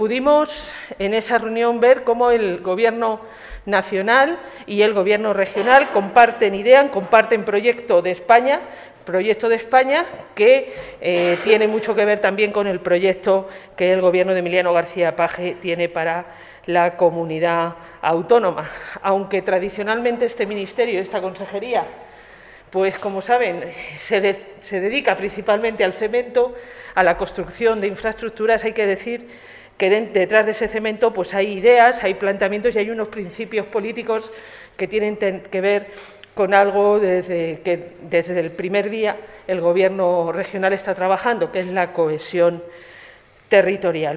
Pudimos en esa reunión ver cómo el Gobierno nacional y el Gobierno regional comparten idea, comparten proyecto de España que tiene mucho que ver también con el proyecto que el Gobierno de Emiliano García Paje tiene para la comunidad autónoma. Aunque tradicionalmente este ministerio, esta consejería, pues como saben, se dedica principalmente al cemento, a la construcción de infraestructuras, hay que decir que detrás de ese cemento pues hay ideas, hay planteamientos y hay unos principios políticos que tienen que ver con algo que desde el primer día el Gobierno regional está trabajando, que es la cohesión territorial.